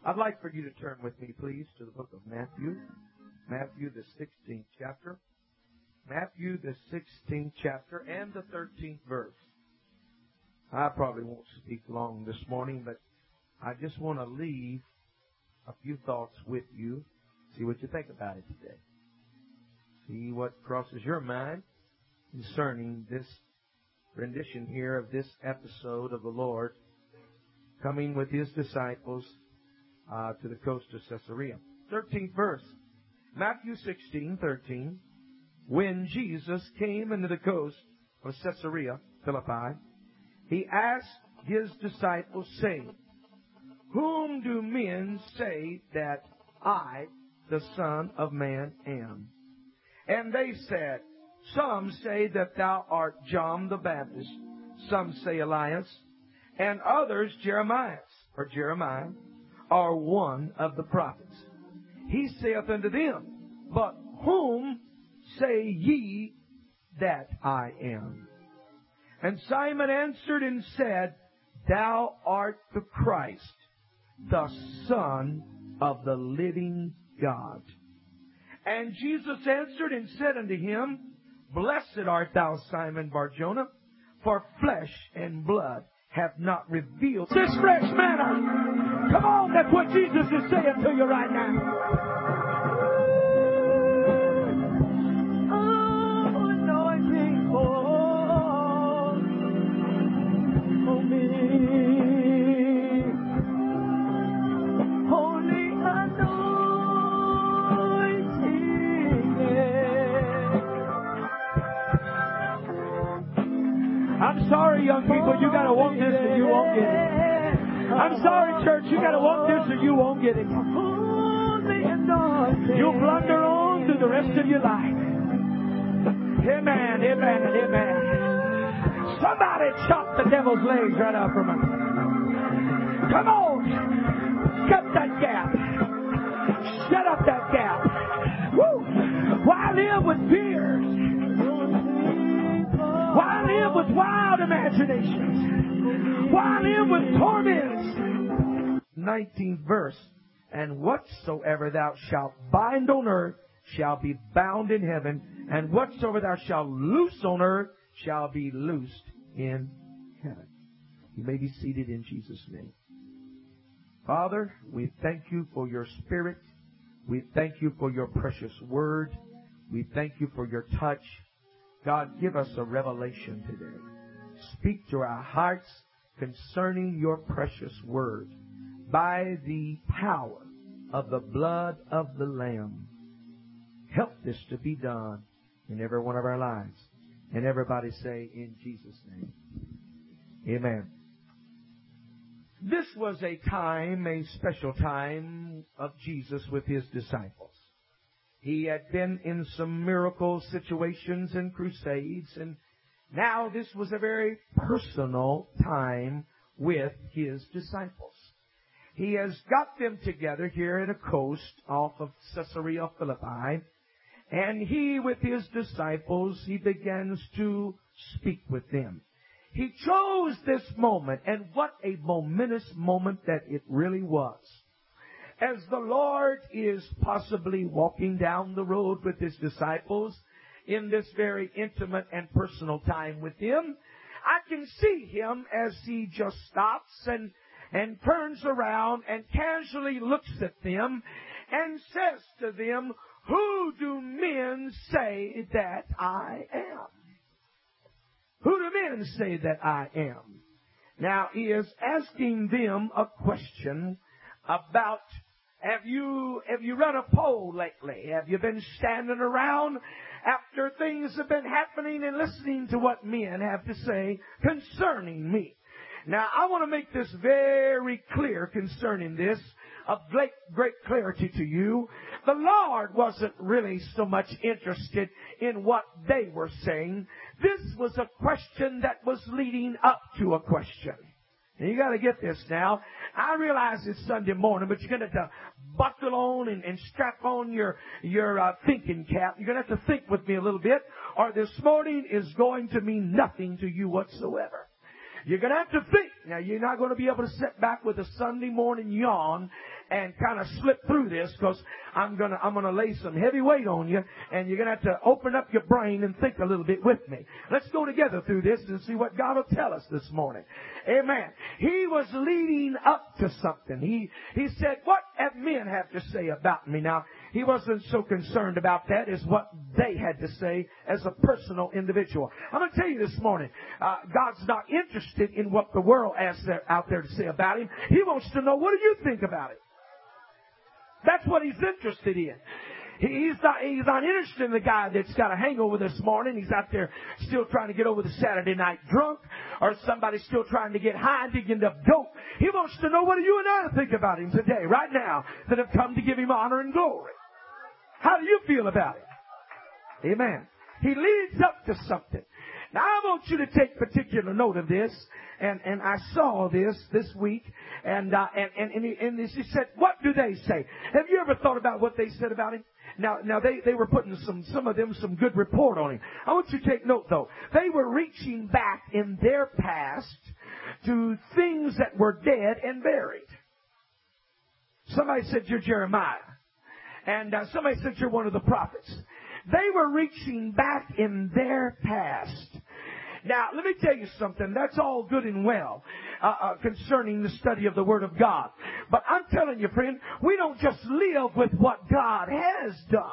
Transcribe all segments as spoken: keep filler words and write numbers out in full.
I'd like for you to turn with me, please, to the book of Matthew. Matthew, the sixteenth chapter. Matthew, the sixteenth chapter and the thirteenth verse. I probably won't speak long this morning, but I just want to leave a few thoughts with you. See what you think about it today. See what crosses your mind concerning this rendition here of this episode of the Lord coming with His disciples uh, to the coast of Caesarea. thirteenth verse. Matthew sixteen, thirteen. When Jesus came into the coast of Caesarea Philippi, He asked His disciples, saying, Whom do men say that I, the Son of Man, am? And they said, Some say that thou art John the Baptist, some say Elias, and others Jeremiah, or Jeremiah, or one of the prophets. He saith unto them, But whom say ye that I am? And Simon answered and said, Thou art the Christ, the Son of the living God. And Jesus answered and said unto him, Blessed art thou, Simon Bar-Jonah, for flesh and blood hath not revealed this fresh manna. Come on, that's what Jesus is saying to you right now. Oh, anointing fall on me. Holy I'm sorry, young people, you got to want this or you won't get it. I'm sorry, church, you got to want this or you won't get it. You'll blunder on through the rest of your life. Amen, amen, amen. Somebody chop the devil's legs right out from him. Come on. Cut that gap. Shut up that gap. Woo. Why live with fears? Why live with wild imaginations? Why live with torments? nineteenth verse. And whatsoever thou shalt bind on earth shall be bound in heaven, and whatsoever thou shalt loose on earth shall be loosed in heaven. You may be seated in Jesus' name. Father, we thank you for your Spirit. We thank you for your precious word. We thank you for your touch. God, give us a revelation today. Speak to our hearts concerning your precious word by the power of the blood of the Lamb. Help this to be done in every one of our lives. And everybody say, in Jesus' name, amen. This was a time, a special time of Jesus with His disciples. He had been in some miracle situations and crusades, and now this was a very personal time with His disciples. He has got them together here at a coast off of Caesarea Philippi, and He, with His disciples, He begins to speak with them. He chose this moment, and what a momentous moment that it really was. As the Lord is possibly walking down the road with His disciples in this very intimate and personal time with Him, I can see Him as He just stops and, and turns around and casually looks at them and says to them, Who do men say that I am? Who do men say that I am? Now, He is asking them a question about, have you, have you run a poll lately? Have you been standing around after things have been happening and listening to what men have to say concerning me? Now, I want to make this very clear concerning this, of great, great clarity to you. The Lord wasn't really so much interested in what they were saying. This was a question that was leading up to a question. And you got to get this now. I realize it's Sunday morning, but you're going to have to buckle on and, and strap on your, your uh, thinking cap. You're going to have to think with me a little bit, or this morning is going to mean nothing to you whatsoever. You're going to have to think. Now, you're not going to be able to sit back with a Sunday morning yawn and kind of slip through this, because I'm gonna I'm gonna lay some heavy weight on you, and you're gonna have to open up your brain and think a little bit with me. Let's go together through this and see what God will tell us this morning. Amen. He was leading up to something. He he said, "What have men have to say about me?" Now, he wasn't so concerned about that as what they had to say as a personal individual. I'm going to tell you this morning, uh, God's not interested in what the world has out there to say about him. He wants to know, what do you think about it? That's what he's interested in. He's not, he's not interested in the guy that's got a hangover this morning. He's out there still trying to get over the Saturday night drunk, or somebody still trying to get high and digging up dope. He wants to know, what do you and I think about him today, right now, that have come to give him honor and glory? How do you feel about it? Amen. He leads up to something. Now, I want you to take particular note of this, and, and I saw this this week, and, uh, and, and, and, he, and he said, what do they say? Have you ever thought about what they said about him? Now, now they, they were putting some, some of them some good report on him. I want you to take note, though. They were reaching back in their past to things that were dead and buried. Somebody said, you're Jeremiah. And uh, somebody said, you're one of the prophets. They were reaching back in their past. Now, let me tell you something. That's all good and well uh, uh, concerning the study of the Word of God. But I'm telling you, friend, we don't just live with what God has done.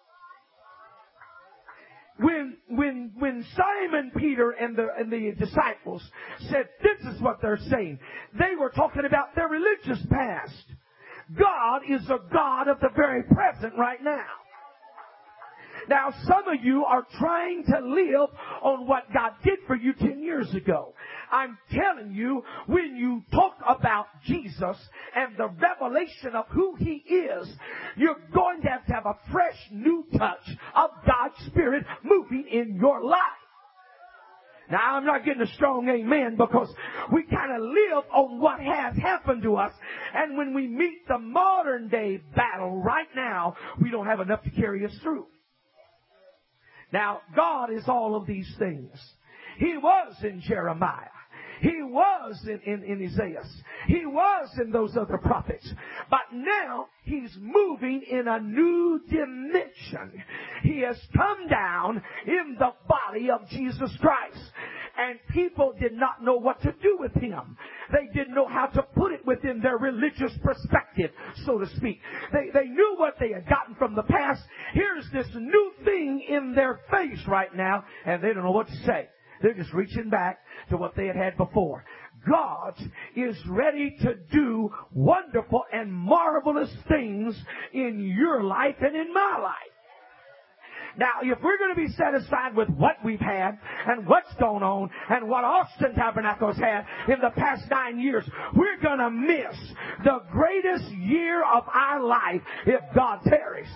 When when when Simon Peter and the and the disciples said, this is what they're saying, they were talking about their religious past. God is a God of the very present right now. Now, some of you are trying to live on what God did for you ten years ago. I'm telling you, when you talk about Jesus and the revelation of who He is, you're going to have to have a fresh new touch of God's Spirit moving in your life. Now, I'm not getting a strong amen, because we kind of live on what has happened to us. And when we meet the modern day battle right now, we don't have enough to carry us through. Now, God is all of these things. He was in Jeremiah. He was in, in, in Isaiah. He was in those other prophets. But now He's moving in a new dimension. He has come down in the body of Jesus Christ. And people did not know what to do with Him. They didn't know how to put it within their religious perspective, so to speak. They, they knew what they had gotten from the past. Here's this new thing in their face right now, and they don't know what to say. They're just reaching back to what they had had before. God is ready to do wonderful and marvelous things in your life and in my life. Now, if we're going to be satisfied with what we've had and what's going on and what Austin Tabernacles had in the past nine years, we're going to miss the greatest year of our life if God tarries.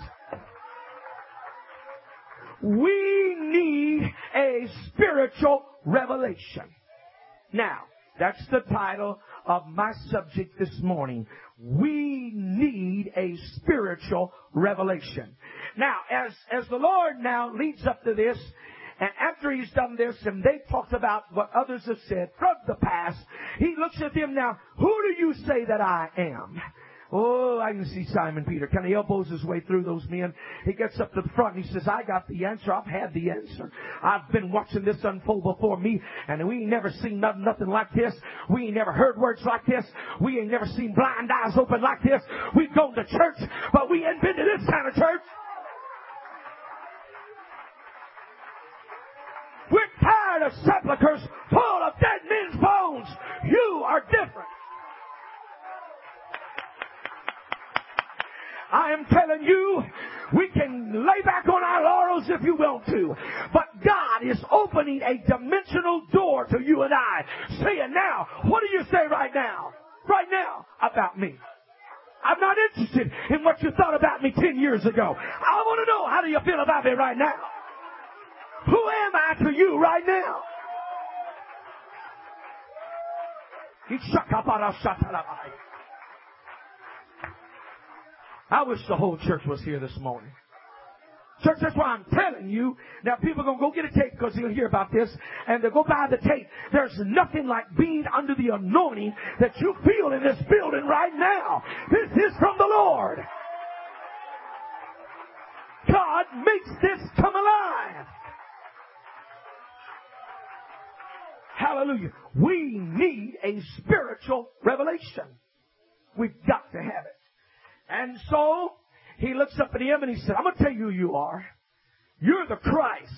We need a spiritual revelation. Now, that's the title of my subject this morning. We need a spiritual revelation. Now, as, as the Lord now leads up to this, and after He's done this, and they've talked about what others have said from the past, He looks at them now, who do you say that I am? Oh, I can see Simon Peter. Kind of elbows his way through those men. He gets up to the front and he says, I got the answer. I've had the answer. I've been watching this unfold before me, and we ain't never seen nothing, nothing like this. We ain't never heard words like this. We ain't never seen blind eyes open like this. We've gone to church, but we ain't been to this kind of church. We're tired of sepulchres full of dead men's bones. You are different. I am telling you, we can lay back on our laurels if you want to, but God is opening a dimensional door to you and I, saying, now, what do you say right now? Right now about me. I'm not interested in what you thought about me ten years ago. I want to know, how do you feel about me right now? Who am I to you right now? I wish the whole church was here this morning. Church, that's why I'm telling you. Now, people are going to go get a tape because they'll hear about this, and they'll go buy the tape. There's nothing like being under the anointing that you feel in this building right now. This is from this come alive. Hallelujah. We need a spiritual revelation. We've got to have it. And so, he looks up at him and he said, I'm going to tell you who you are. You're the Christ.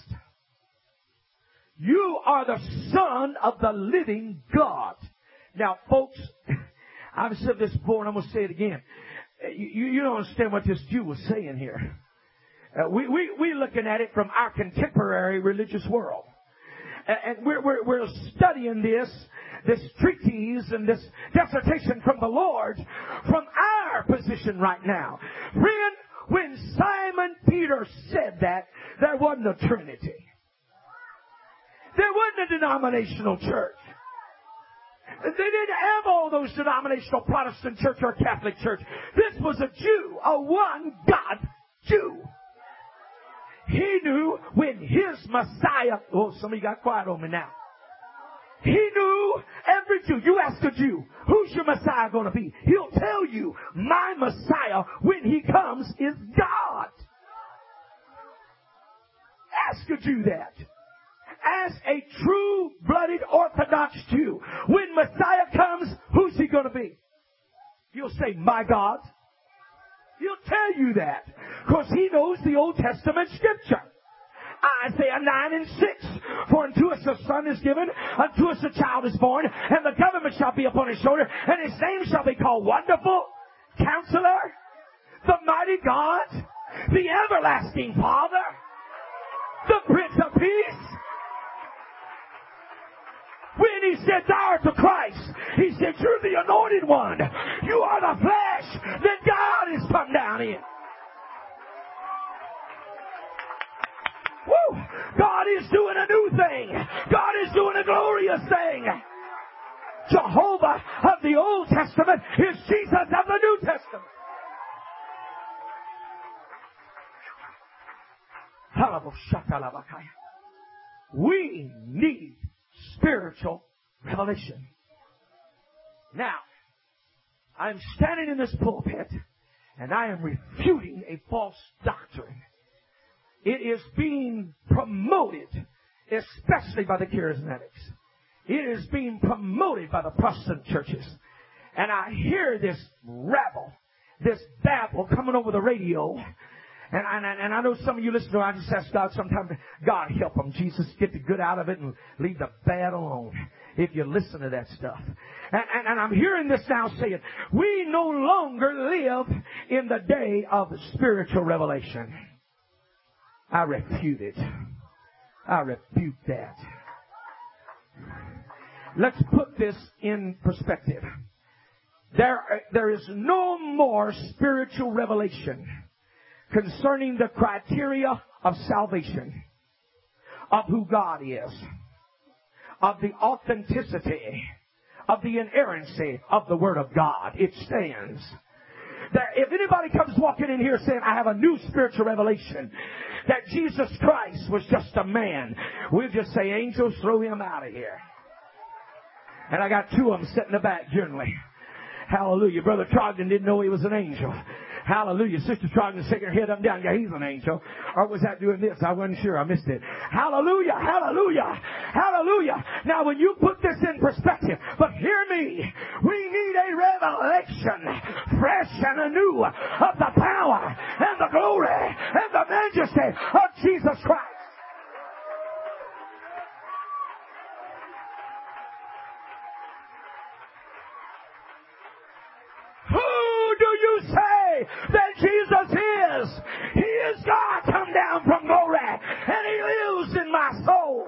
You are the Son of the living God. Now, folks, I've said this before and I'm going to say it again. You, you don't understand what this Jew was saying here. Uh, we, we, we're looking at it from our contemporary religious world. And we're, we're, we're studying this, this treatise and this dissertation from the Lord from our position right now. Friend, when Simon Peter said that, there wasn't a Trinity. There wasn't a denominational church. They didn't have all those denominational Protestant church or Catholic church. This was a Jew, a one God Jew. He knew when his Messiah, oh, some of you got quiet on me now. He knew every Jew. You ask a Jew, who's your Messiah going to be? He'll tell you, my Messiah, when he comes, is God. Ask a Jew that. As a true-blooded Orthodox Jew, when Messiah comes, who's he going to be? You'll say, my God. He'll tell you that because he knows the Old Testament Scripture. Isaiah nine and six. For unto us a son is given, unto us a child is born, and the government shall be upon his shoulder, and his name shall be called Wonderful, Counselor, the Mighty God, the Everlasting Father, the Prince of Peace. When he said, thou art the Christ, he said, you're the anointed one. You are the flesh that God has come down in. Woo! God is doing a new thing. God is doing a glorious thing. Jehovah of the Old Testament is Jesus of the New Testament. We need spiritual revelation. Now, I'm standing in this pulpit and I am refuting a false doctrine. It is being promoted, especially by the charismatics. It is being promoted by the Protestant churches. And I hear this rabble, this babble coming over the radio. And, and, and I know some of you listen to it. I just ask God sometimes, God help them. Jesus, get the good out of it and leave the bad alone. If you listen to that stuff. And, and, and I'm hearing this now saying, we no longer live in the day of spiritual revelation. I refute it. I rebuke that. Let's put this in perspective. There, there is no more spiritual revelation concerning the criteria of salvation, of who God is, of the authenticity, of the inerrancy of the Word of God. It stands. That if anybody comes walking in here saying, I have a new spiritual revelation, that Jesus Christ was just a man, we'll just say, angels, throw him out of here. And I got two of them sitting in the back generally. Hallelujah. Brother Trogdon didn't know he was an angel. Hallelujah. Sister Trogdon shaking her head up and down. Yeah, he's an angel. Or was that doing this? I wasn't sure. I missed it. Hallelujah. Hallelujah. Hallelujah. Now, when you put this in perspective, but hear me, we need a revelation, fresh and anew, of the power and the glory and the majesty of Jesus Christ. That Jesus is. He is God come down from glory, and He lives in my soul.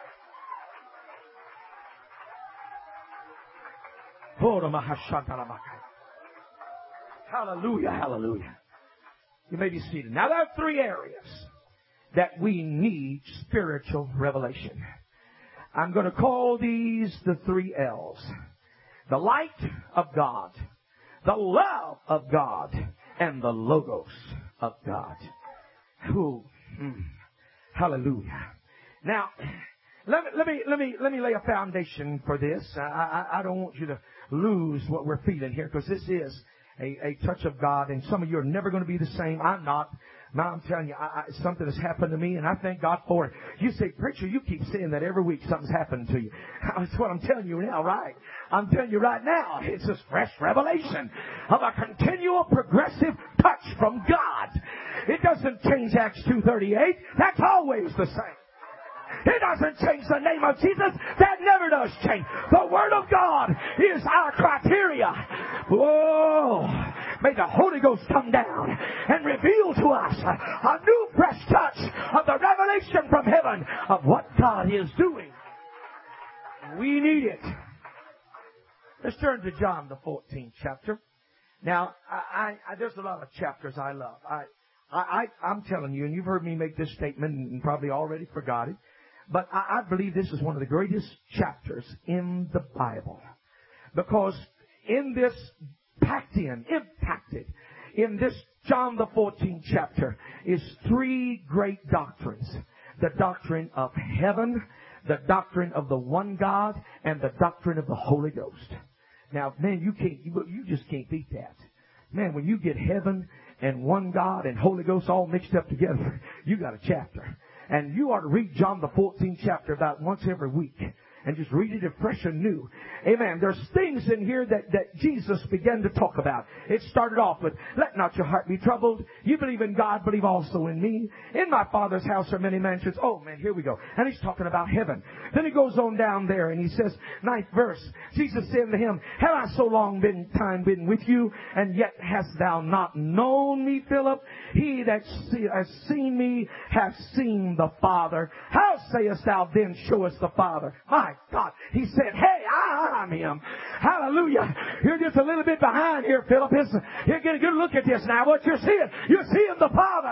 Hallelujah, hallelujah. You may be seated. Now there are three areas that we need spiritual revelation. I'm going to call these the three L's. The light of God, the love of God, and the logos of God. Ooh, mm, hallelujah. Now, let me, let me, let me, let me lay a foundation for this. I, I, I don't want you to lose what we're feeling here, because this is a, a touch of God, and some of you are never going to be the same. I'm not. Now, I'm telling you, I, I, something has happened to me, and I thank God for it. You say, preacher, you keep saying that every week something's happened to you. That's what I'm telling you now, right? I'm telling you right now, it's this fresh revelation of a continual progressive touch from God. It doesn't change Acts two thirty-eight. That's always the same. It doesn't change the name of Jesus. That never does change. The Word of God is our criteria. Whoa! May the Holy Ghost come down and reveal to us a new fresh touch of the revelation from heaven of what God is doing. We need it. Let's turn to John, the fourteenth chapter. Now, I, I, there's a lot of chapters I love. I, I, I'm telling you, and you've heard me make this statement and probably already forgot it, but I, I believe this is one of the greatest chapters in the Bible. Because in this, packed in, impacted, in this John the fourteenth chapter is three great doctrines. The doctrine of heaven, the doctrine of the one God, and the doctrine of the Holy Ghost. Now, man, you can't, you, you just can't beat that. Man, when you get heaven and one God and Holy Ghost all mixed up together, you got a chapter. And you ought to read John the fourteenth chapter about once every week. And just read it fresh and new. Amen. There's things in here that, that Jesus began to talk about. It started off with, let not your heart be troubled. You believe in God, believe also in me. In my Father's house are many mansions. Oh, man, here we go. And he's talking about heaven. Then he goes on down there and he says, ninth verse, Jesus said to him, have I so long been time been with you, and yet hast thou not known me, Philip? He that see, has seen me hath seen the Father. How sayest thou then, show us the Father? My God. He said, hey, I'm him. Hallelujah. You're just a little bit behind here, Philip. You're getting a good look at this now. What you're seeing, you're seeing the Father.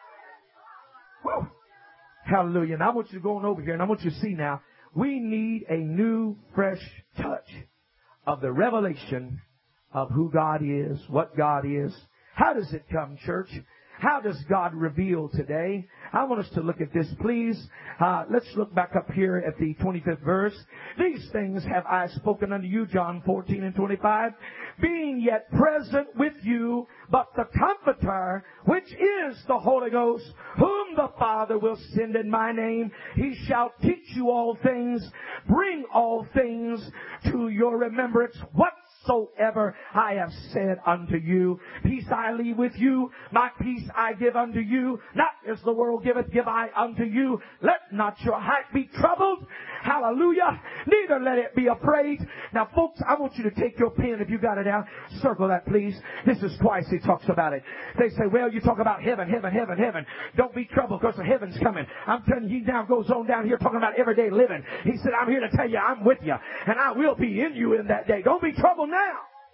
Woo. Hallelujah. Now I want you to go on over here, and I want you to see now, we need a new, fresh touch of the revelation of who God is, what God is. How does it come, church? How does God reveal today? I want us to look at this, please. Uh, let's look back up here at the twenty-fifth verse. These things have I spoken unto you, John fourteen and twenty-five, being yet present with you, but the Comforter, which is the Holy Ghost, whom the Father will send in my name, he shall teach you all things, bring all things to your remembrance, whatsoever I have said unto you. Peace I leave with you, my peace I give unto you. Not as the world giveth, give I unto you. Let not your heart be troubled. Hallelujah. Neither let it be afraid. Now, folks, I want you to take your pen, if you got it out. Circle that, please. This is twice he talks about it. They say, well, you talk about heaven, heaven, heaven, heaven. Don't be troubled because the heaven's coming. I'm telling you, he now goes on down here talking about everyday living. He said, I'm here to tell you I'm with you, and I will be in you in that day. Don't be troubled now.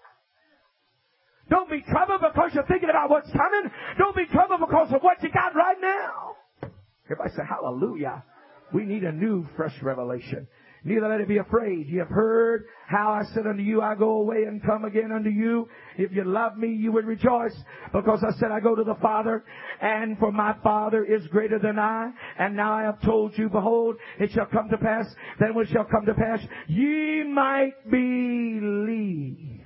Don't be troubled because you're thinking about what's coming. Don't be troubled because of what you got right now. Everybody say, hallelujah. We need a new, fresh revelation. Neither let it be afraid. You have heard how I said unto you, I go away and come again unto you. If you love me, you would rejoice, because I said I go to the Father, and for my Father is greater than I. And now I have told you, behold, it shall come to pass, then what shall come to pass, ye might believe.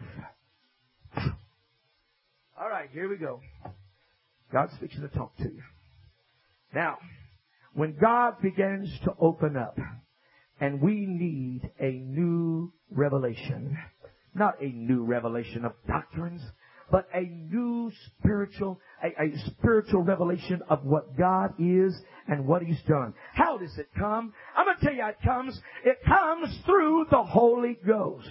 All right, here we go. God's fixing to talk to you. Now, when God begins to open up, and we need a new revelation, not a new revelation of doctrines, but a new spiritual, a, a spiritual revelation of what God is and what He's done. How does it come? I'm going to tell you how it comes. It comes through the Holy Ghost.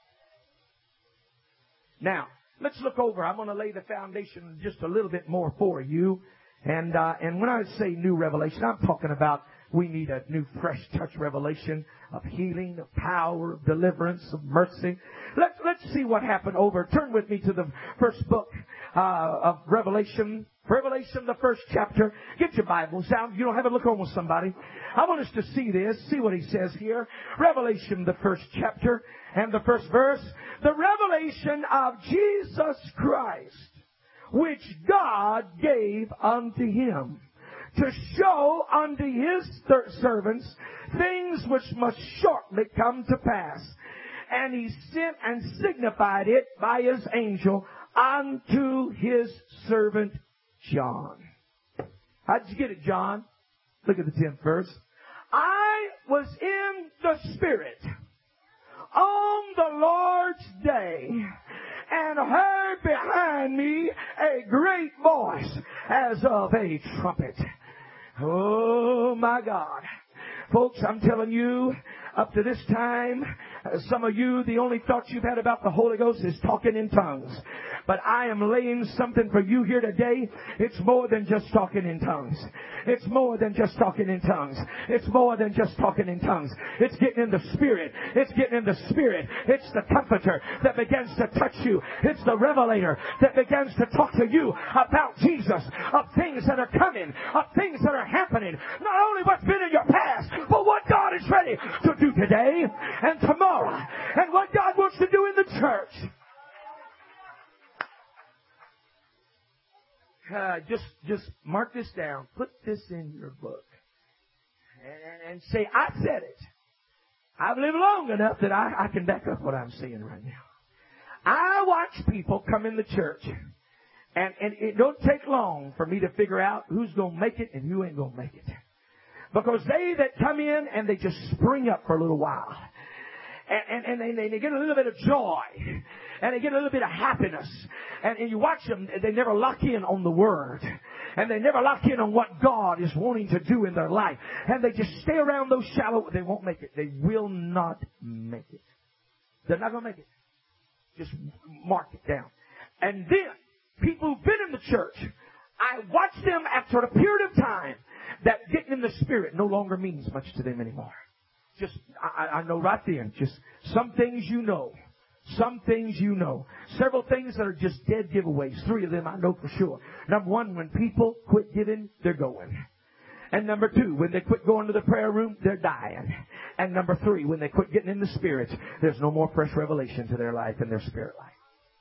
Now, let's look over. I'm going to lay the foundation just a little bit more for you. And uh, and when I say new revelation, I'm talking about we need a new fresh touch revelation of healing, of power, of deliverance, of mercy. Let's, let's see what happened over. Turn with me to the first book uh, of Revelation. Revelation, the first chapter. Get your Bibles out. You don't have it, look on with somebody. I want us to see this. See what he says here. Revelation, the first chapter and the first verse. The revelation of Jesus Christ, which God gave unto him, to show unto his servants things which must shortly come to pass. And he sent and signified it by his angel unto his servant John. How'd you get it, John? Look at the tenth verse. I was in the Spirit on the Lord's day, and heard behind me a great voice as of a trumpet. Oh my God. Folks, I'm telling you, up to this time, uh, some of you, the only thoughts you've had about the Holy Ghost is talking in tongues. But I am laying something for you here today. It's more than just talking in tongues. It's more than just talking in tongues. It's more than just talking in tongues. It's getting in the Spirit. It's getting in the Spirit. It's the Comforter that begins to touch you. It's the Revelator that begins to talk to you about Jesus, of things that are coming, of things that are happening. Not only what's been in your past, but what God is ready to do today and tomorrow, and what God wants to do in the church. Uh, just, just mark this down. Put this in your book. And, and say, I said it. I've lived long enough that I, I can back up what I'm saying right now. I watch people come in the church. And, and it don't take long for me to figure out who's going to make it and who ain't going to make it. Because they that come in and they just spring up for a little while. And, and, and they, they get a little bit of joy. And they get a little bit of happiness. And, and you watch them, they never lock in on the Word. And they never lock in on what God is wanting to do in their life. And they just stay around those shallow, they won't make it. They will not make it. They're not going to make it. Just mark it down. And then, people who've been in the church, I watch them after a period of time that getting in the Spirit no longer means much to them anymore. Just, I, I know right then, just some things you know. Some things you know. Several things that are just dead giveaways. Three of them I know for sure. Number one, when people quit giving, they're going. And number two, when they quit going to the prayer room, they're dying. And number three, when they quit getting in the Spirit, there's no more fresh revelation to their life and their spirit life.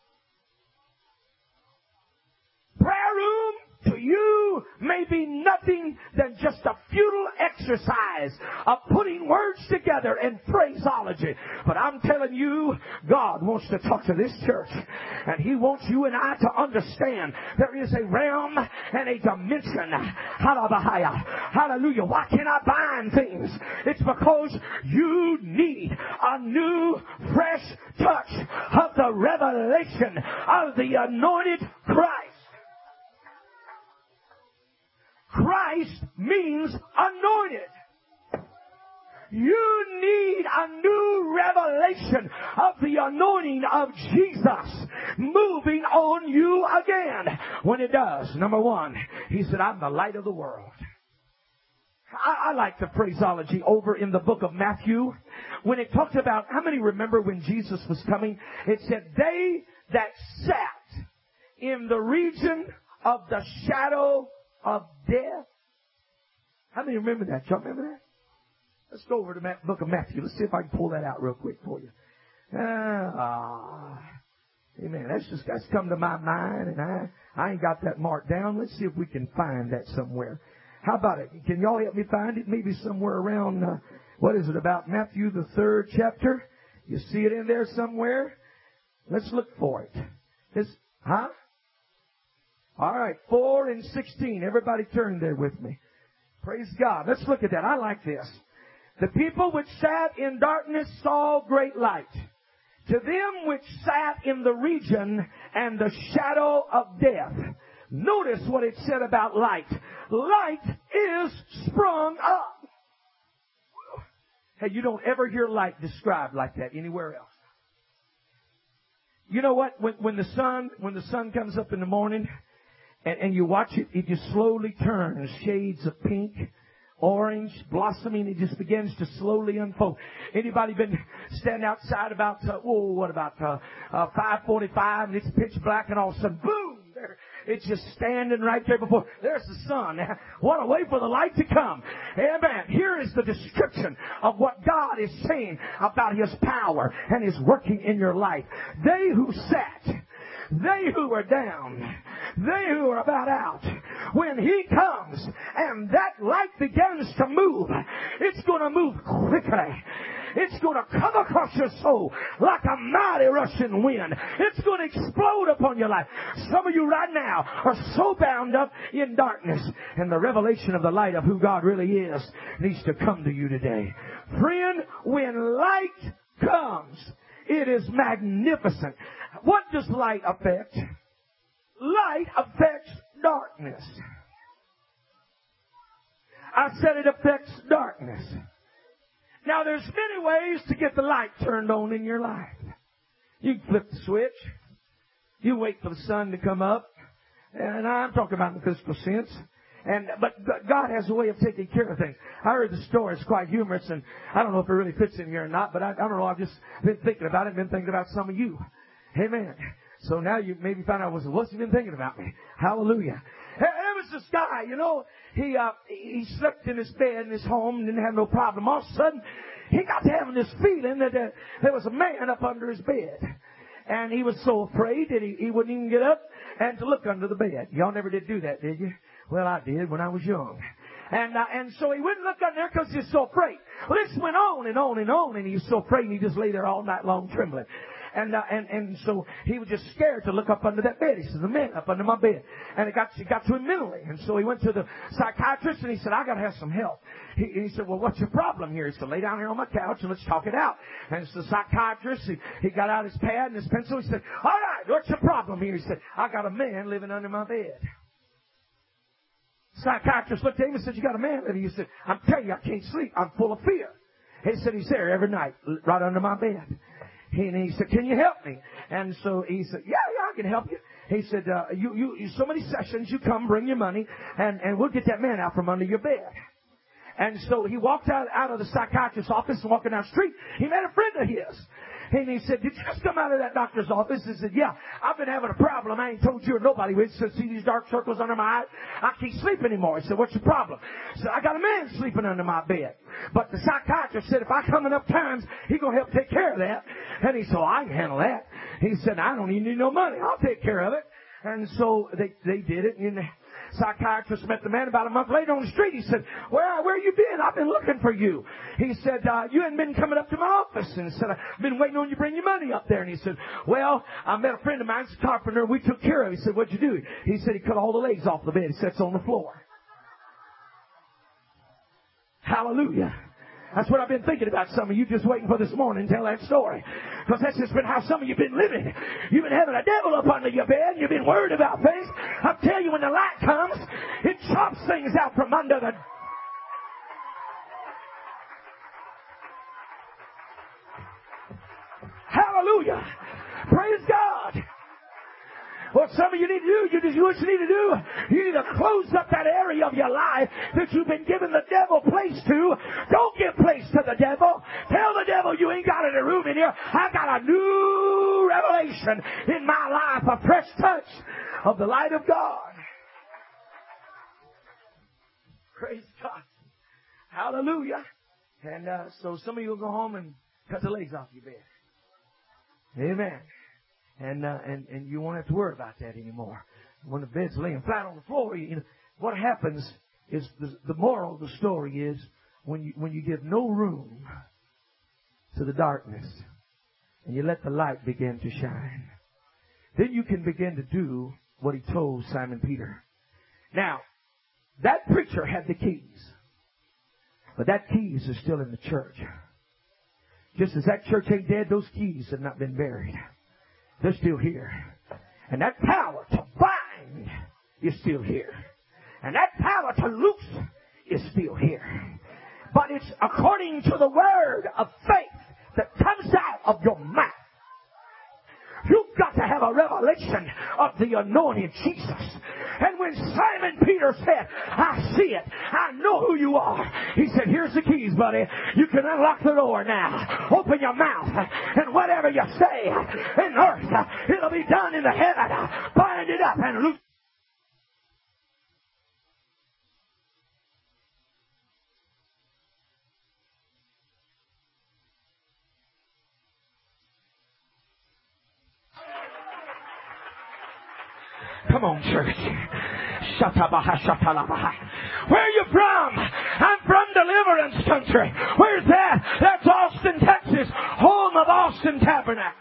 Prayer room to you may be nothing than just a futile exercise of putting words together in phraseology. But I'm telling you, God wants to talk to this church. And He wants you and I to understand there is a realm and a dimension. Hallelujah. Why can't I bind things? It's because you need a new, fresh touch of the revelation of the anointed Christ. Christ means anointed. You need a new revelation of the anointing of Jesus moving on you again. When it does, number one, He said, I'm the light of the world. I, I like the phraseology over in the book of Matthew. When it talks about, how many remember when Jesus was coming? It said, they that sat in the region of the shadow of death. How many remember that? Y'all remember that? Let's go over to the book of Matthew. Let's see if I can pull that out real quick for you. Ah, amen. That's just that's come to my mind, and I I ain't got that marked down. Let's see if we can find that somewhere. How about it? Can y'all help me find it? Maybe somewhere around uh, what is it about Matthew the third chapter? You see it in there somewhere? Let's look for it. This, huh? All right, four and sixteen. Everybody turn there with me. Praise God. Let's look at that. I like this. The people which sat in darkness saw great light. To them which sat in the region and the shadow of death. Notice what it said about light. Light is sprung up. Hey, you don't ever hear light described like that anywhere else. You know what? When, when the sun, when the sun comes up in the morning, and, and you watch it, it just slowly turns shades of pink, orange, blossoming. It just begins to slowly unfold. Anybody been standing outside about, uh, whoa, what about uh, uh, five forty-five, and it's pitch black, and all of a sudden, boom, there, it's just standing right there before. There's the sun. What a way for the light to come. Amen. Here is the description of what God is saying about His power and His working in your life. They who sat, they who are down, they who are about out, when He comes and that light begins to move, it's going to move quickly. It's going to come across your soul like a mighty rushing wind. It's going to explode upon your life. Some of you right now are so bound up in darkness, and the revelation of the light of who God really is needs to come to you today. Friend, when light comes, it is magnificent. What does light affect? Light affects darkness. I said it affects darkness. Now, there's many ways to get the light turned on in your life. You can flip the switch. You wait for the sun to come up. And I'm talking about in the physical sense. And But God has a way of taking care of things. I heard the story. It's quite humorous, and I don't know if it really fits in here or not, but I, I don't know. I've just been thinking about it, been thinking about some of you. Amen. So now you maybe find out, what's he been thinking about me? Hallelujah. There was this guy, you know, he uh, he slept in his bed in his home, didn't have no problem. All of a sudden, he got to having this feeling that uh, there was a man up under his bed. And he was so afraid that he, he wouldn't even get up and to look under the bed. Y'all never did do that, did you? Well, I did when I was young. And uh, and so he wouldn't look under there because he was so afraid. Well, this went on and on and on, and he was so afraid, and he just lay there all night long trembling. And uh, and and so he was just scared to look up under that bed. He said, "The man up under my bed," and it got it got to him mentally. And so he went to the psychiatrist, and he said, "I got to have some help." He, he said, "Well, what's your problem here?" He said, "Lay down here on my couch and let's talk it out." And so the psychiatrist, he, he got out his pad and his pencil. He said, "All right, what's your problem here?" He said, "I got a man living under my bed." Psychiatrist looked at him and said, "You got a man living?" He said, "I'm telling you, I can't sleep. I'm full of fear." He said, "He's there every night, right under my bed." He, and he said, "Can you help me?" And so he said, "Yeah, yeah, I can help you." He said, uh, you, you, you, so many sessions, you come, bring your money, and, and we'll get that man out from under your bed." And so he walked out, out of the psychiatrist's office and walking down the street. He met a friend of his. And he said, "Did you just come out of that doctor's office?" He said, "Yeah, I've been having a problem. I ain't told you or nobody. We said, see these dark circles under my eyes? I can't sleep anymore." He said, "What's your problem?" He said, "I got a man sleeping under my bed. But the psychiatrist said if I come enough times, he's going to help take care of that." And he said, "Well, I can handle that." He said, "I don't even need no money. I'll take care of it." And so they, they did it. And the psychiatrist met the man about a month later on the street. He said, "Where, where you been? I've been looking for you." He said, uh, "You hadn't been coming up to my office." And he said, "I've been waiting on you to bring your money up there." And he said, "Well, I met a friend of mine, he's a carpenter, and we took care of it." He said, "What'd you do?" He said, "He cut all the legs off the bed. He sits on the floor." Hallelujah. That's what I've been thinking about some of you, just waiting for this morning to tell that story. Because that's just been how some of you have been living. You've been having a devil up under your bed, and you've been worried about things. I'll tell you, when the light comes, it chops things out from under the... Hallelujah. Praise God. What some of you need to do, you just what you need to do, you need to close up that area of your life that you've been giving the devil place to. Don't give place to the devil. Tell the devil you ain't got any room in here. I got a new revelation in my life, a fresh touch of the light of God. Praise God. Hallelujah. And uh, so some of you will go home and cut the legs off your bed. Amen. And, uh, and, and you won't have to worry about that anymore. When the bed's laying flat on the floor, you, you know, what happens is the, the moral of the story is when you, when you give no room to the darkness and you let the light begin to shine, then you can begin to do what he told Simon Peter. Now, that preacher had the keys, but that keys are still in the church. Just as that church ain't dead, those keys have not been buried. They're still here. And that power to bind is still here. And that power to loose is still here. But it's according to the word of faith that comes out of your mouth. You've got to have a revelation of the anointed Jesus. And when Simon Peter said, "I see it, I know who you are," he said, "Here's the keys, buddy. You can unlock the door now. Open your mouth, and whatever you say in earth, it'll be done in the heaven. Bind it up and loose." Come on, church. Where are you from? I'm from Deliverance Country. Where's that? That's Austin, Texas, home of Austin Tabernacle.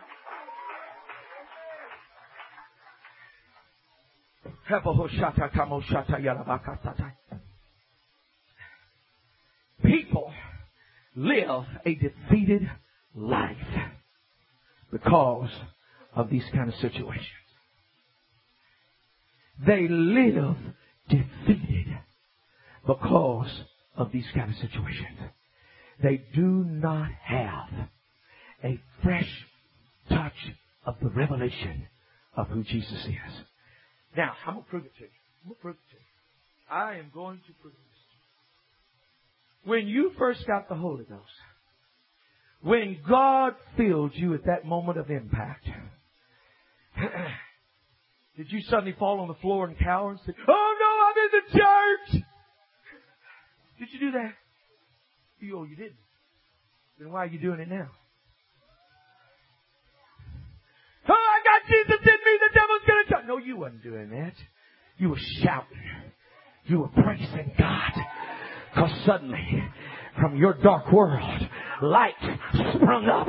People live a defeated life because of these kind of situations. They live defeated because of these kind of situations. They do not have a fresh touch of the revelation of who Jesus is. Now, I'm going to prove it to you. I'm going to prove it to you. I am going to prove this to you. When you first got the Holy Ghost, when God filled you at that moment of impact, did you suddenly fall on the floor and cower and say, "Oh no, I'm in the church"? Did you do that? Oh, you didn't. Then why are you doing it now? "Oh, I got Jesus in me, the devil's going to jump." No, you wasn't doing that. You were shouting. You were praising God. Because suddenly, from your dark world, light sprung up.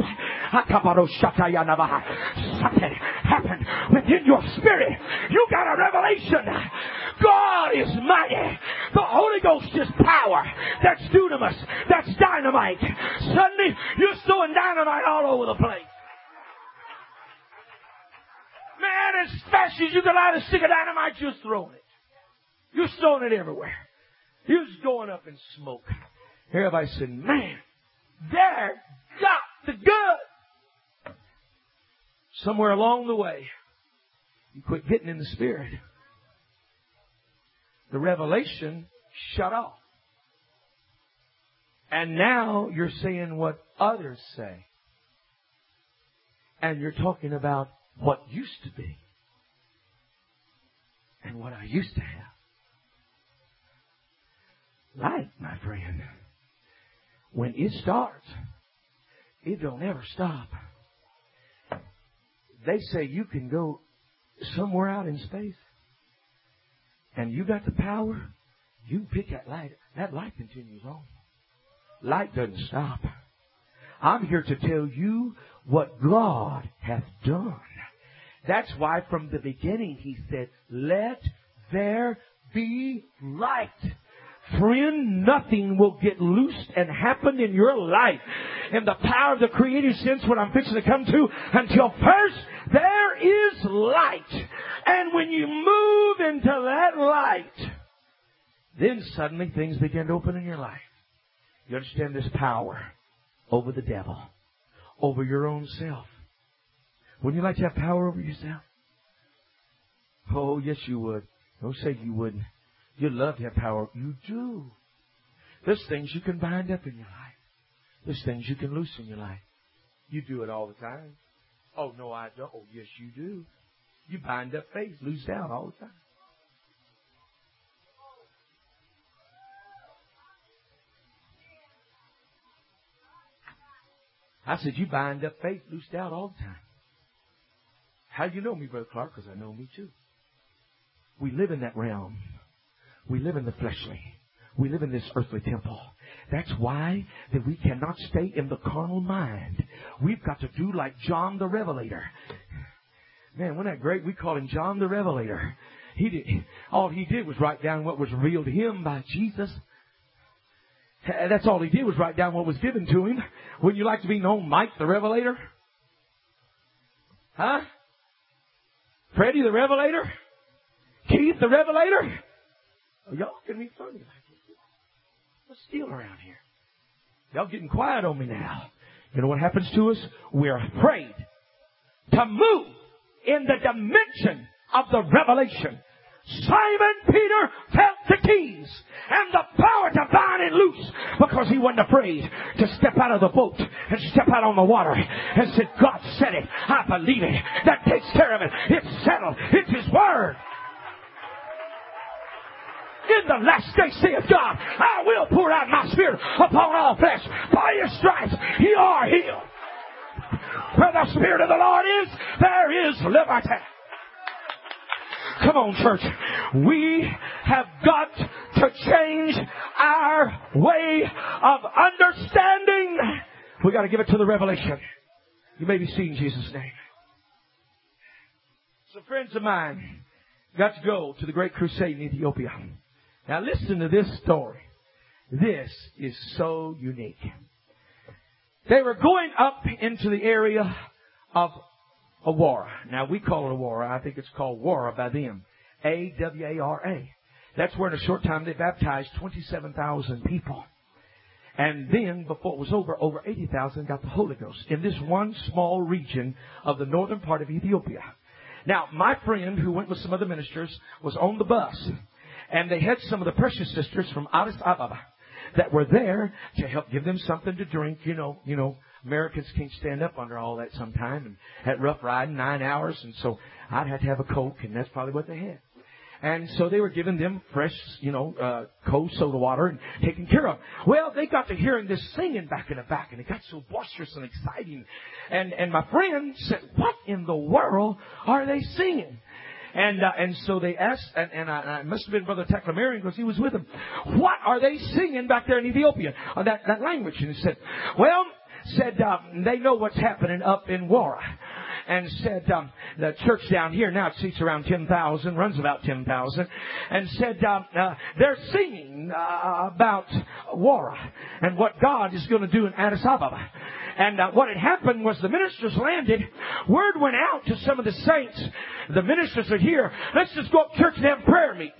Something happened within your spirit. You got a revelation. God is mighty. The Holy Ghost is power. That's dunamis. That's dynamite. Suddenly, you're throwing dynamite all over the place. Man, as fast as you can light a stick of dynamite, you're throwing it. You're throwing it everywhere. You're just going up in smoke. Everybody said, "Man, there got the good." Somewhere along the way, you quit getting in the Spirit. The revelation shut off. And now you're saying what others say. And you're talking about what used to be and what I used to have. Light, my friend, when it starts, it don't ever stop. They say you can go somewhere out in space and you got the power, you pick that light. That light continues on. Light doesn't stop. I'm here to tell you what God hath done. That's why from the beginning He said, "Let there be light." Friend, nothing will get loosed and happen in your life in the power of the creative sense, what I'm fixing to come to, until first there is light. And when you move into that light, then suddenly things begin to open in your life. You understand this power over the devil, over your own self. Wouldn't you like to have power over yourself? Oh, yes, you would. Don't say you wouldn't. You'd love to have power. You do. There's things you can bind up in your life. There's things you can loose in your life. You do it all the time. Oh, no, I don't. Oh, yes, you do. You bind up faith, loose down all the time. I said, you bind up faith, loose down all the time. How do you know me, Brother Clark? Because I know me too. We live in that realm. We live in the fleshly. We live in this earthly temple. That's why that we cannot stay in the carnal mind. We've got to do like John the Revelator. Man, wasn't that great? We call him John the Revelator. He did, all he did was write down what was revealed to him by Jesus. That's all he did was write down what was given to him. Wouldn't you like to be known Mike the Revelator? Huh? Freddie the Revelator? Keith the Revelator? Oh, y'all can be funny like this. What's the deal around here? Y'all getting quiet on me now. You know what happens to us? We're afraid to move in the dimension of the revelation. Simon Peter felt the keys and the power to bind and loose because he wasn't afraid to step out of the boat and step out on the water and said, "God said it. I believe it. That takes care of it. It's settled. It's His Word." In the last day, saith God, "I will pour out my Spirit upon all flesh. By His stripes ye are healed." Where the Spirit of the Lord is, there is liberty. Come on, church. We have got to change our way of understanding. We got to give it to the revelation. You may be seeing Jesus' name. So friends of mine got to go to the great crusade in Ethiopia. Now listen to this story. This is so unique. They were going up into the area of Awara. Now we call it Awara. I think it's called Wara by them. A W A R A. That's where in a short time they baptized twenty-seven thousand people. And then, before it was over, over eighty thousand got the Holy Ghost in this one small region of the northern part of Ethiopia. Now, my friend who went with some other ministers was on the bus. And they had some of the precious sisters from Addis Ababa that were there to help give them something to drink. You know, you know, Americans can't stand up under all that sometime. And had rough riding, nine hours. And so I'd have to have a Coke, and that's probably what they had. And so they were giving them fresh, you know, uh, cold soda water and taking care of. Well, they got to hearing this singing back in the back, and it got so boisterous and exciting. And and my friend said, "What in the world are they singing?" And uh, and so they asked, and, and I, I must have been Brother Taclamarian because he was with them. What are they singing back there in Ethiopia? Uh, that that language? And he said, "Well," said uh, they know what's happening up in Wara. And said, um, the church down here, now it seats around ten thousand, runs about ten thousand, and said, um, uh, they're singing uh, about Wara and what God is going to do in Addis Ababa. And uh, what had happened was the ministers landed. Word went out to some of the saints. The ministers are here. Let's just go up to church and have a prayer meeting.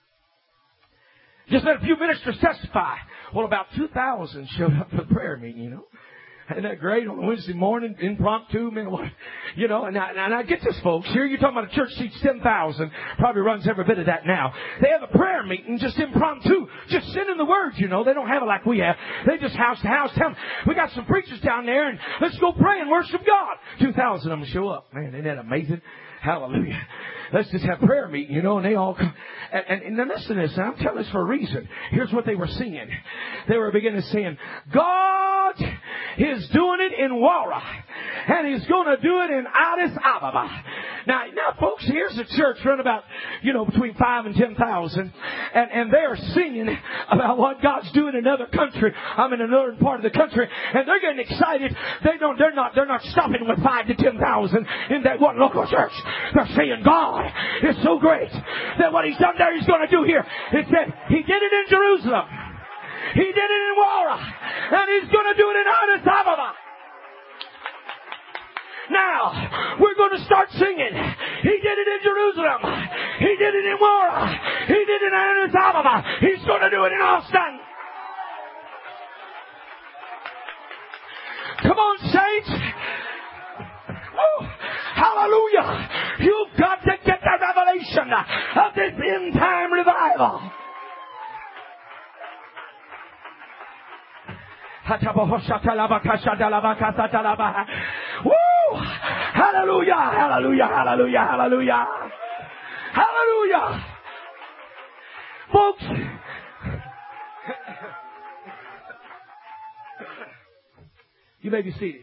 Just let a few ministers testify. Well, about two thousand showed up for the prayer meeting, you know. Isn't that great on a Wednesday morning, impromptu, man, what, you know, and I, and I get this, folks. Here you're talking about a church seats ten thousand, probably runs every bit of that now. They have a prayer meeting, just impromptu, just sending the words, you know. They don't have it like we have. They just house to house tell them, we got some preachers down there, and let's go pray and worship God. two thousand of them show up. Man, isn't that amazing? Hallelujah. Let's just have prayer meeting, you know, and they all come. And, and, and now listen to this, and I'm telling this for a reason. Here's what they were singing. They were beginning saying, God is doing it in Wara, and He's going to do it in Addis Ababa. Now, now, folks, here's a church run about, you know, between five and ten thousand, and, and they are singing about what God's doing in another country. I'm in another part of the country, and they're getting excited. They don't, they're not, they're not stopping with five to ten thousand in that one local church. They're saying, God is so great that what He's done there, He's going to do here. It said He did it in Jerusalem. He did it in Wara, and He's going to do it in Addis Ababa. Now, we're going to start singing. He did it in Jerusalem. He did it in Wara. He did it in Addis Ababa. He's going to do it in Austin. Come on, saints. Oh, hallelujah. You've got to get the revelation of this end time revival. Woo! Hallelujah, hallelujah, hallelujah, hallelujah. Hallelujah. Folks, you may be seated.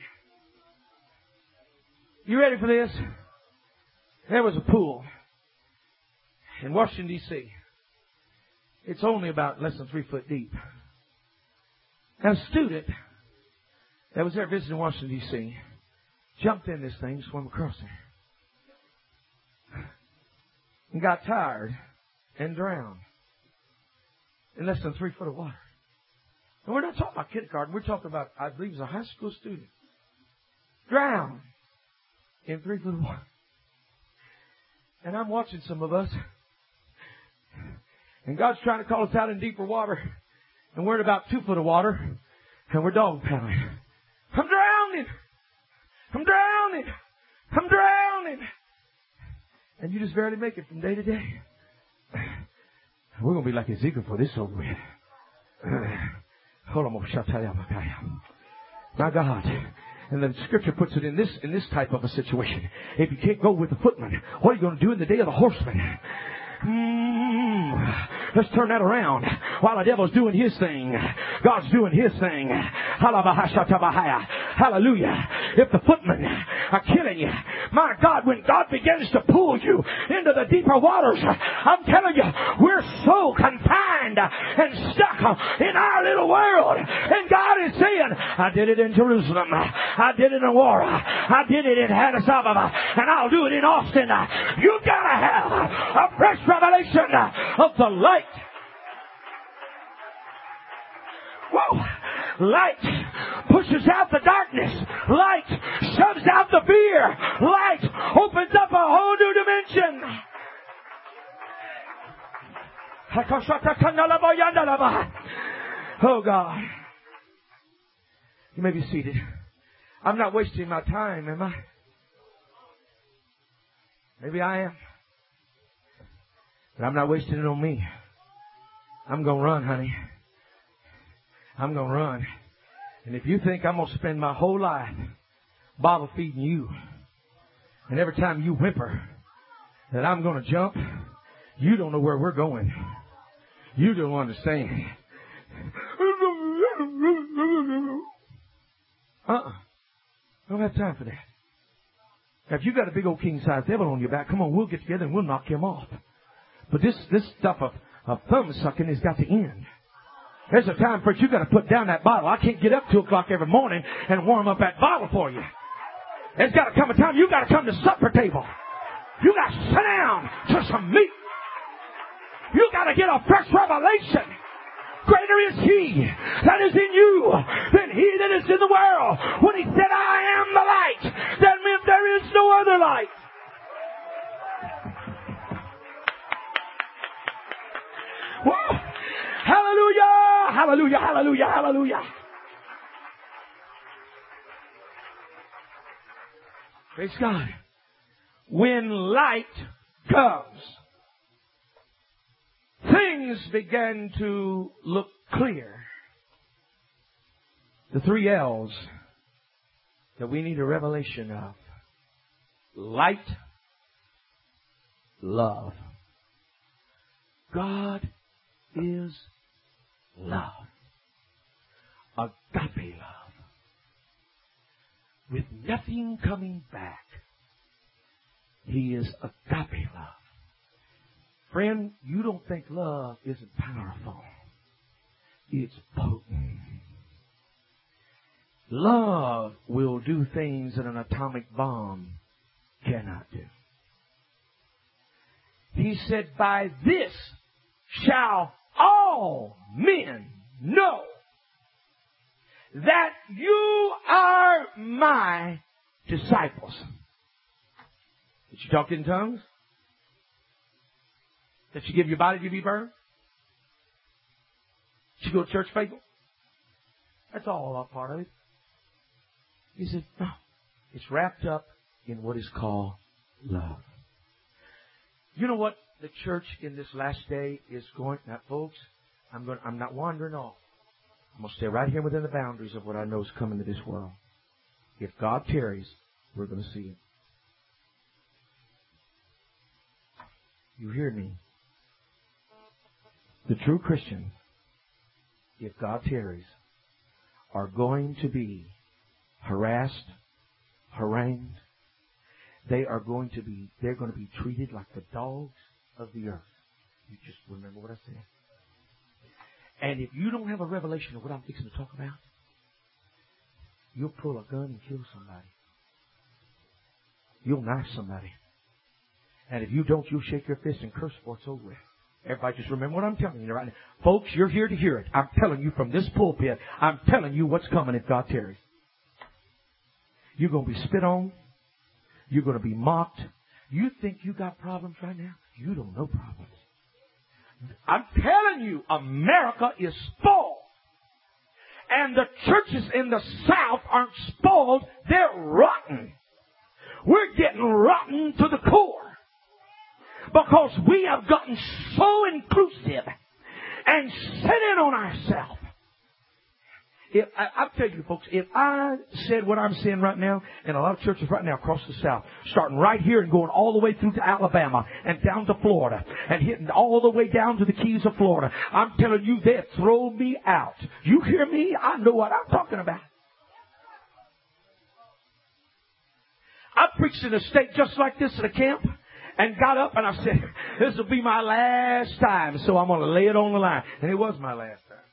You ready for this? There was a pool in Washington, D C It's only about less than three foot deep. Now, a student that was there visiting Washington, D C jumped in this thing, swam across there, and got tired and drowned in less than three foot of water. And we're not talking about kindergarten. We're talking about, I believe it was a high school student. Drowned in three foot of water. And I'm watching some of us, and God's trying to call us out in deeper water, and we're at about two foot of water, and we're dog paddling. I'm drowning! I'm drowning! I'm drowning! And you just barely make it from day to day. We're going to be like Ezekiel before this is over with. Hold on, my God. And the scripture puts it in this in this type of a situation. If you can't go with the footman, what are you going to do in the day of the horseman? Mm, let's turn that around. While the devil's doing his thing, God's doing His thing. Hallelujah. If the footman are killing you. My God, when God begins to pull you into the deeper waters, I'm telling you, we're so confined and stuck in our little world. And God is saying, I did it in Jerusalem. I did it in Aurora. I did it in Addis Ababa. And I'll do it in Austin. You gotta have a fresh revelation of the light. Whoa. Light pushes out the darkness. Light shoves out the fear. Light opens up a whole new dimension. Oh God. You may be seated. I'm not wasting my time, am I? Maybe I am. But I'm not wasting it on me. I'm going to run, honey. I'm going to run. And if you think I'm going to spend my whole life bottle feeding you, and every time you whimper that I'm going to jump, you don't know where we're going. You don't understand. Uh-uh. I don't have time for that. Now, if you got a big old king-size devil on your back, come on, we'll get together and we'll knock him off. But this, this stuff of, of thumb sucking has got to end. There's a time for it. You got to put down that bottle. I can't get up two o'clock every morning and warm up that bottle for you. There's got to come a time you got to come to supper table. You got to sit down to some meat. You got to get a fresh revelation. Greater is He that is in you than he that is in the world. When He said, I am the light, that meant there is no other light. Whoa. Hallelujah! Hallelujah! Hallelujah! Hallelujah! Praise God. When light comes, things begin to look clear. The three L's that we need a revelation of. Light, love. God is love. Agape love. With nothing coming back. He is agape love. Friend, you don't think love isn't powerful. It's potent. Love will do things that an atomic bomb cannot do. He said, by this shall all men know that you are my disciples. Did you talk in tongues? Did you give your body to be burned? Did you go to church faithful? That's all a part of it. He said, no. It's wrapped up in what is called love. You know what the church in this last day is going... Now, folks, I'm going. I'm not wandering off. I'm going to stay right here within the boundaries of what I know is coming to this world. If God tarries, we're going to see it. You hear me? The true Christians, if God tarries, are going to be harassed, harangued. They are going to be, they're going to be treated like the dogs of the earth. You just remember what I said. And if you don't have a revelation of what I'm fixing to talk about, you'll pull a gun and kill somebody. You'll knife somebody. And if you don't, you'll shake your fist and curse before it's over with. Everybody just remember what I'm telling you right now. Folks, you're here to hear it. I'm telling you from this pulpit, I'm telling you what's coming if God tarries. You're going to be spit on. You're going to be mocked. You think you got problems right now? You don't know problems. I'm telling you, America is spoiled. And the churches in the South aren't spoiled. They're rotten. We're getting rotten to the core. Because we have gotten so inclusive and set in on ourselves. If I, I'll tell you, folks, if I said what I'm saying right now, in a lot of churches right now across the South, starting right here and going all the way through to Alabama and down to Florida and hitting all the way down to the Keys of Florida, I'm telling you, they'd throw me out. You hear me? I know what I'm talking about. I preached in a state just like this at a camp and got up and I said, this will be my last time, so I'm going to lay it on the line. And it was my last time.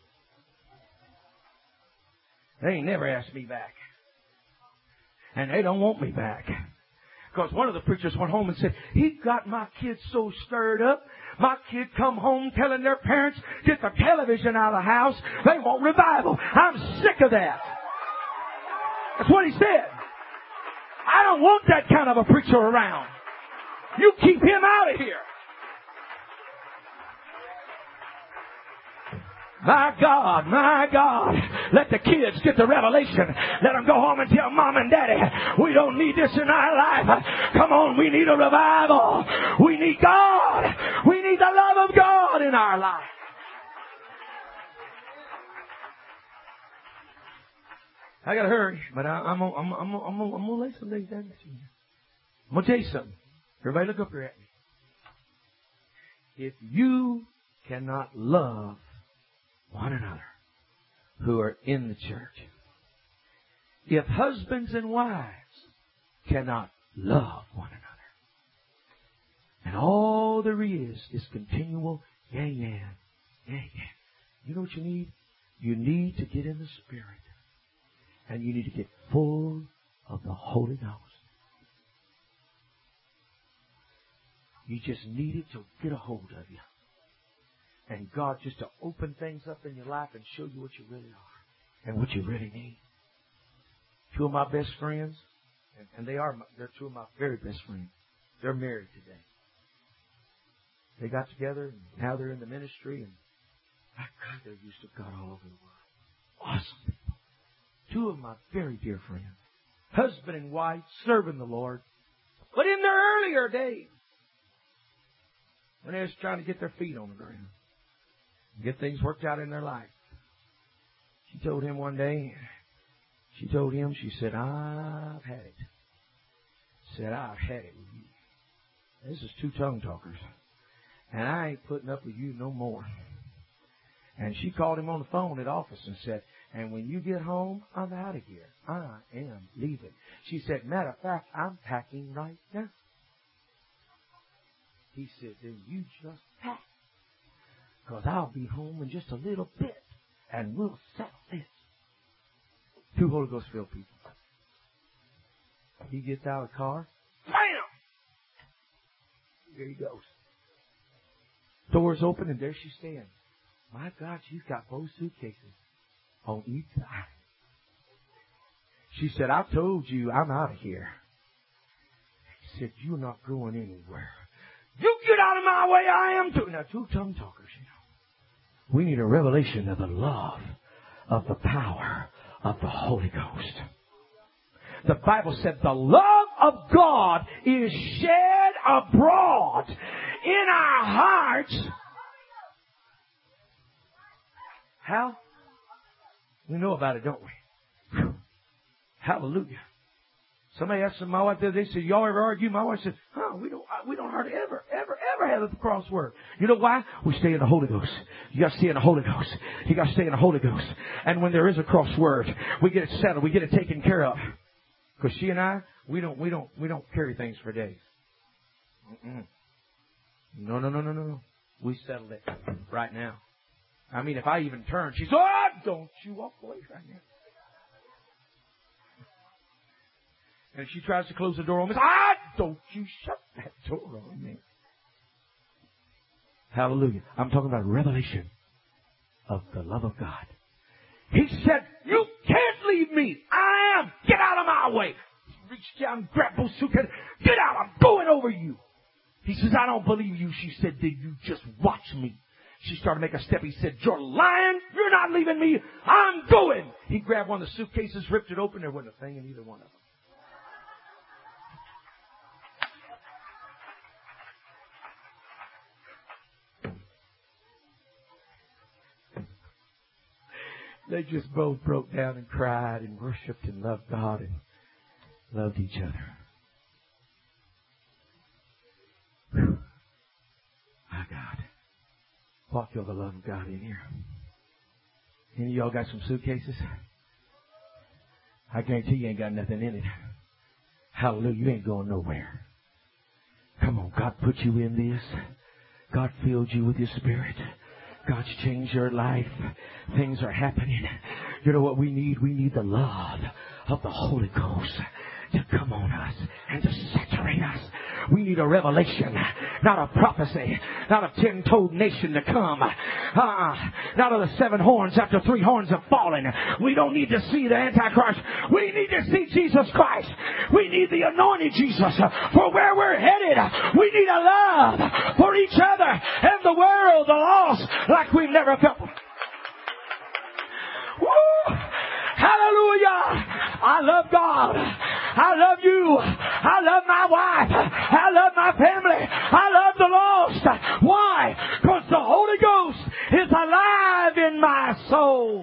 They ain't never asked me back. And they don't want me back. Because one of the preachers went home and said, he got my kids so stirred up. My kid come home telling their parents, get the television out of the house. They want revival. I'm sick of that. That's what he said. I don't want that kind of a preacher around. You keep him out of here. My God, my God. Let the kids get the revelation. Let them go home and tell mom and daddy, we don't need this in our life. Come on, we need a revival. We need God. We need the love of God in our life. I gotta hurry, but I, I'm gonna I'm, I'm, I'm, I'm gonna lay some things down to you. I'm gonna tell you something. Everybody look up here at me. If you cannot love one another who are in the church, if husbands and wives cannot love one another, and all there is is continual yang yang, yang yang, you know what you need? You need to get in the Spirit. And you need to get full of the Holy Ghost. You just need it to get a hold of you. And God just to open things up in your life and show you what you really are and what you really need. Two of my best friends, and, and they are, my, they're two of my very best friends. They're married today. They got together and now they're in the ministry, and my God, they're used to God all over the world. Awesome people. Two of my very dear friends. Husband and wife serving the Lord. But in their earlier days, when they was trying to get their feet on the ground, get things worked out in their life, she told him one day, she told him, she said, I've had it. Said, I've had it with you. This is two tongue talkers. And I ain't putting up with you no more. And she called him on the phone at office and said, and when you get home, I'm out of here. I am leaving. She said, matter of fact, I'm packing right now. He said, then you just pack. Because I'll be home in just a little bit. And we'll settle this. Two Holy Ghost filled people. He gets out of the car. Bam! There he goes. Doors open and there she stands. My God, she's got both suitcases on each side. She said, I told you I'm out of here. He said, you're not going anywhere. You get out of my way, I am too. Now, two tongue talkers, you know. We need a revelation of the love, of the power of the Holy Ghost. The Bible said the love of God is shed abroad in our hearts. How? We know about it, don't we? Whew. Hallelujah. Somebody asked my wife the other day, they said, y'all ever argue? My wife said, huh, we don't, we don't hardly ever, ever, ever have a crossword. You know why? We stay in the Holy Ghost. You got to stay in the Holy Ghost. You got to stay in the Holy Ghost. And when there is a crossword, we get it settled. We get it taken care of. Because she and I, we don't, we don't, we don't carry things for days. Mm-mm. No, no, no, no, no, no. We settle it right now. I mean, if I even turn, she's, oh, don't you walk away right now. And if she tries to close the door on me, ah, don't you shut that door on me. Hallelujah. I'm talking about revelation of the love of God. He said, you can't leave me. I am. Get out of my way. Reach down, grab those suitcases. Get out. I'm going over you. He says, I don't believe you. She said, did you just watch me? She started to make a step. He said, you're lying. You're not leaving me. I'm going. He grabbed one of the suitcases, ripped it open. There wasn't a thing in either one of them. They just both broke down and cried and worshiped and loved God and loved each other. Whew. My God. Walk feel the love of God in here. Any of y'all got some suitcases? I guarantee you ain't got nothing in it. Hallelujah. You ain't going nowhere. Come on. God put you in this. God filled you with His Spirit. God's changed your life. Things are happening. You know what we need? We need the love of the Holy Ghost to come on us and to saturate us. We need a revelation, not a prophecy, not a ten-toed nation to come. Uh, not of the seven horns after three horns have fallen. We don't need to see the Antichrist. We need to see Jesus Christ. We need the anointed Jesus for where we're headed. We need a love for each other and the world, the lost, like we've never felt. Woo! Hallelujah! I love God. I love you. I love my wife. I love my family. I love the lost. Why? Because the Holy Ghost is alive in my soul.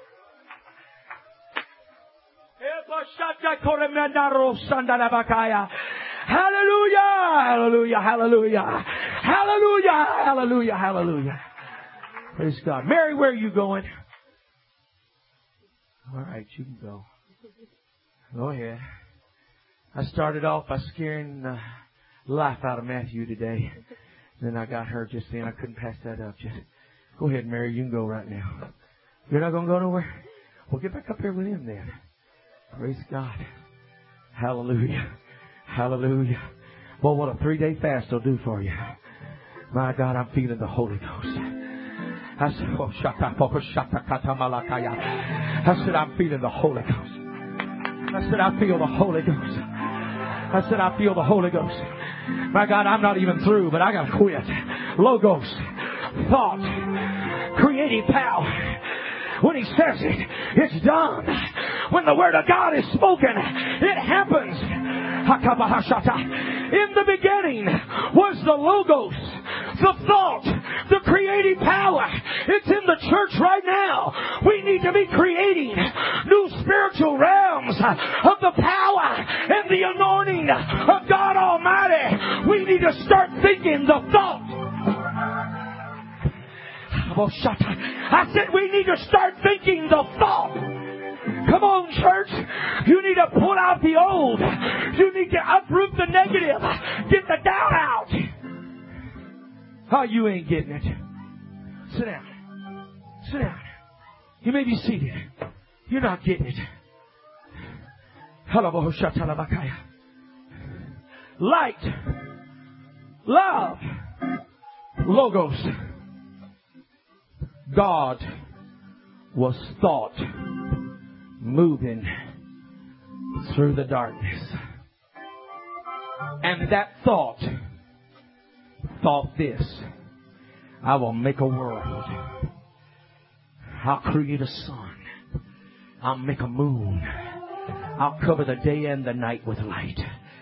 Hallelujah! Hallelujah! Hallelujah! Hallelujah! Hallelujah! Hallelujah! Praise God. Mary, where are you going? All right, you can go. Go ahead. I started off by scaring the life out of Matthew today. Then I got her just then. I couldn't pass that up. Just go ahead, Mary. You can go right now. You're not going to go nowhere? Well, get back up here with him then. Praise God. Hallelujah. Hallelujah. Well, what a three-day fast will do for you. My God, I'm feeling the Holy Ghost. I said, oh, I said, I'm feeling the Holy Ghost. I said, I feel the Holy Ghost. I said, I feel the Holy Ghost. My God, I'm not even through, but I got to quit. Logos, thought, creative power. When He says it, it's done. When the Word of God is spoken, it happens. In the beginning was the Logos, the thought, the creative power. It's in the church right now. We need to be creating new spiritual realms of the power and the anointing of God Almighty. We need to start thinking the thought. I said we need to start thinking the thought. Come on, church. You need to pull out the old. You need to uproot the negative. Get the doubt out. Oh, you ain't getting it. Sit down. Sit down. You may be seated. You're not getting it. Light. Love. Logos. God was thought moving through the darkness. And that thought thought this: I will make a world. I'll create a sun. I'll make a moon. I'll cover the day and the night with light.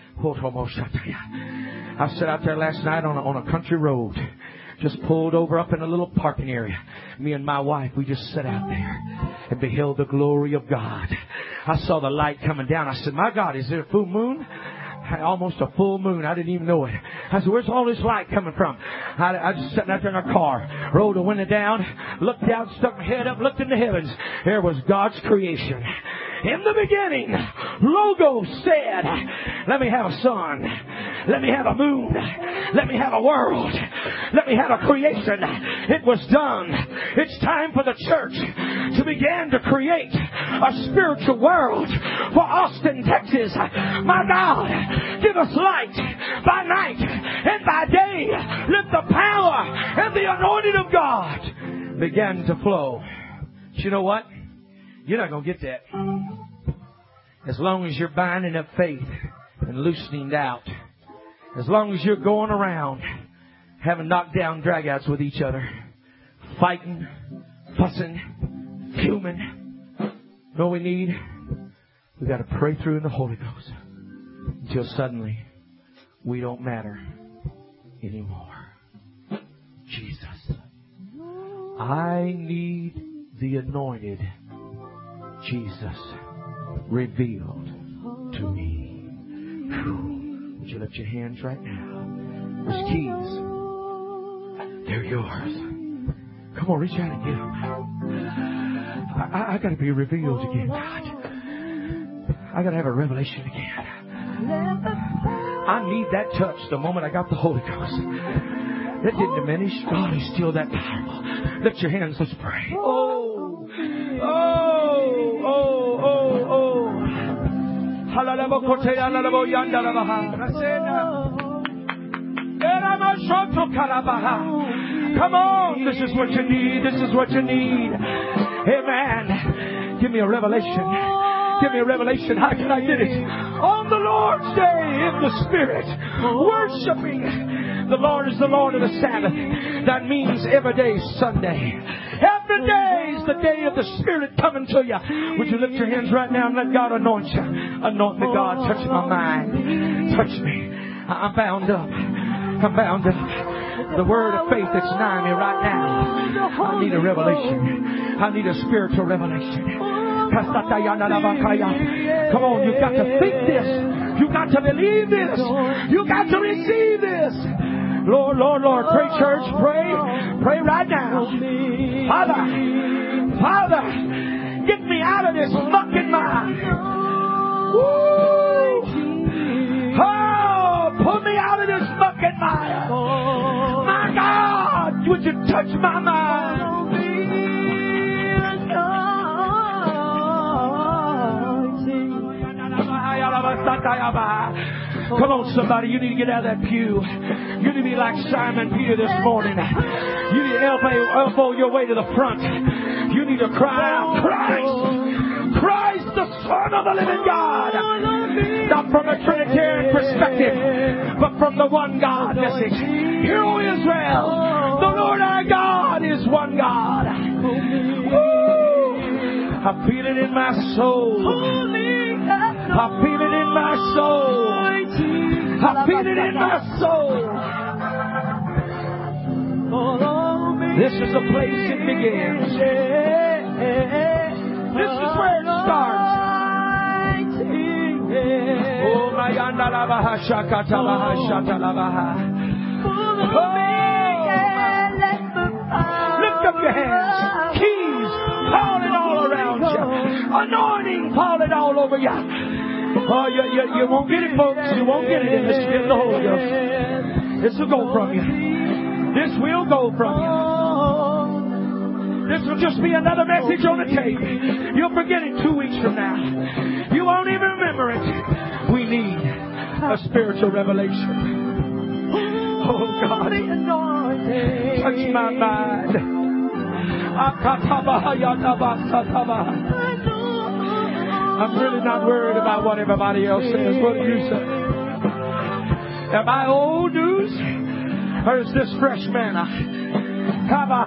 I sat out there last night on a, on a country road. Just pulled over up in a little parking area. Me and my wife, we just sat out there and beheld the glory of God. I saw the light coming down. I said, my God, is there a full moon? Almost a full moon. I didn't even know it. I said, where's all this light coming from? I, I just sat out there in our car, rolled the window down, looked out, stuck my head up, looked in the heavens. There was God's creation. In the beginning, Logos said, let me have a sun. Let me have a moon. Let me have a world. Let me have a creation. It was done. It's time for the church to begin to create a spiritual world for Austin, Texas. My God, give us light by night and by day. Let the power and the anointing of God begin to flow. But you know what? You're not going to get that. As long as you're binding up faith and loosening doubt. As long as you're going around having knockdown dragouts with each other. Fighting, fussing, fuming. You know what we need? We've got to pray through in the Holy Ghost. Until suddenly we don't matter anymore. Jesus. I need the anointed Jesus revealed to me. Whew. Would you lift your hands right now? There's keys. They're yours. Come on, reach out and get them. I, I, I got to be revealed again, God. I got to have a revelation again. I need that touch the moment I got the Holy Ghost. It didn't diminish. God is still that powerful. Lift your hands. Let's pray. Oh, oh, oh, oh, oh. Come on. This is what you need. This is what you need. Amen. Give me a revelation. Give me a revelation. How can I get it? On the Lord's day in the Spirit, worshiping. The Lord is the Lord of the Sabbath. That means every day is Sunday. Every day is the day of the Spirit coming to you. Would you lift your hands right now and let God anoint you? Anoint me, God. Touch my mind. Touch me. I'm bound up. I'm bound up. The word of faith that's nigh me right now. I need a revelation. I need a spiritual revelation. Come on, you've got to think this. You've got to believe this. You've got to receive this. Lord, Lord, Lord, pray, church, pray. Pray right now. Father, Father, get me out of this mucking mind. Woo! Oh, pull me out of this mucking mind. My God, would you touch my mind? Come on, somebody. You need to get out of that pew. You need to be like Simon Peter this morning. You need to elbow, elbow your way to the front. You need to cry out, Christ! Christ, the Son of the living God! Not from a Trinitarian perspective, but from the one God message. Hear, O Israel, the Lord our God is one God. Woo! I feel it in my soul. I feel it in my soul. I feel it in my soul. This is the place it begins. This is where it starts. Oh, my yandalabaha shakatalaha shatalabaha. Lift up your hands. Keys falling all around you. Anointing falling all over you. Oh, you, you, you won't get it, folks. You won't get it in the Spirit of the Holy Ghost. This will go from you. This will go from you. This will just be another message on the tape. You'll forget it two weeks from now. You won't even remember it. We need a spiritual revelation. Oh, God. Touch my mind. I'm really not worried about what everybody else says. What do you say? Am I old news? Or is this fresh manna?